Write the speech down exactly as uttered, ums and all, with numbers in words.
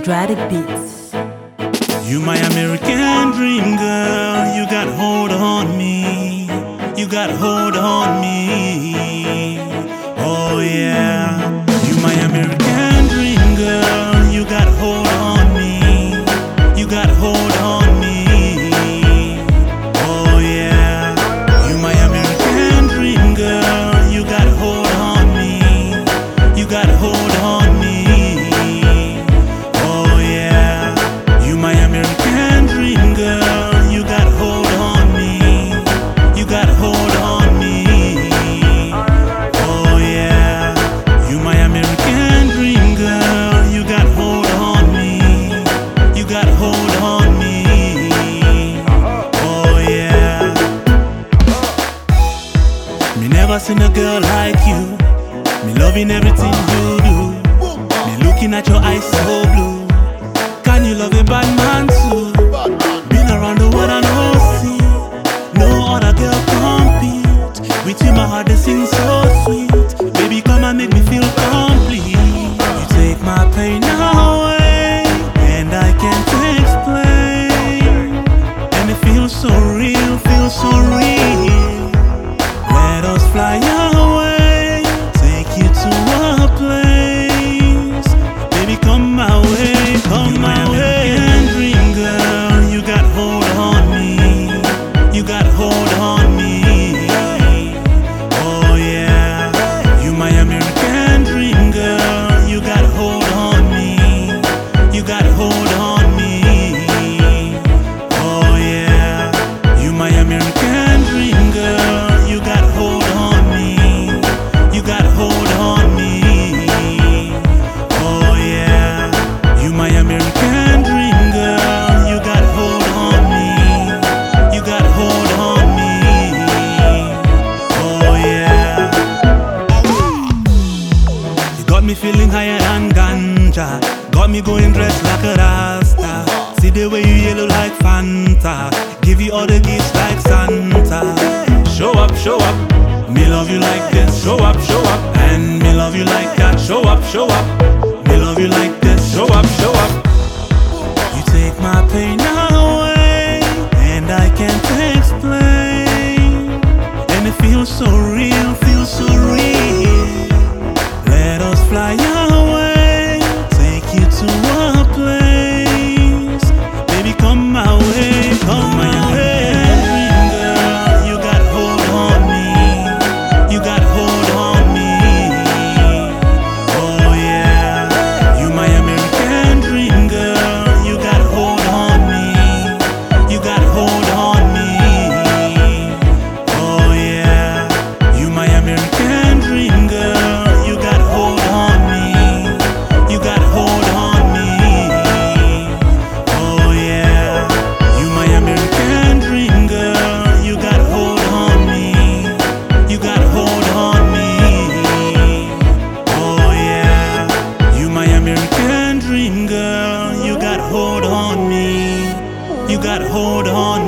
Quadratic Beats. You my American dream girl, you got hold on me, you got hold on me. Oh yeah. You my American dream girl, you got hold on me, you got hold on me. Oh yeah. You my American dream girl, you got hold on me, you got hold on me. Oh yeah. You my American dream girl, you got hold on me, you got hold on me. Oh yeah. You my American dream girl, you got hold on me, you got hold on me. Oh yeah. Me never seen a girl like you, me loving everything you do, me looking at your eyes so blue. Can you love a bad man too? Been around the world and no see, no other girl compete. With you my heart they sing so sweet. Baby come and make me feel complete. You take my pain away, and I can't explain. And it feels so real, feels so real. Let us fly away, take you to a place. Baby come my way, come my way. Dream girl, you got hold on me, you got hold on me. Oh yeah. You my American dream girl, you got hold on me, you got hold on me. Oh yeah. You my American dream girl, you got hold on me, you got hold on me. Oh yeah. You my American dream girl, you got hold on me, you got hold on me. Oh yeah. You got me feeling higher than ganja, got me going dressed like a rasta. See the way you yellow like Fanta, give you all the gifts like Santa. Show up, show up, me love you like this. Show up, show up, and me love you like that. Show up, show up, me love you like this. Show up, show up. You take my pain away, and I can't explain. And it feels so real, feels so real. Let us fly away, take you to a place. Baby come my way, come my way. Dream girl, you got hold on me, you got hold on me. Oh yeah. You my American dream girl, you got hold on me, you got hold on me. Oh yeah. You my American dream girl, you got hold on me, you got hold on me. Oh yeah. You my American dream girl, you got hold on me, you got hold on me. Oh yeah. You my American dream girl, you got hold on me, you got hold on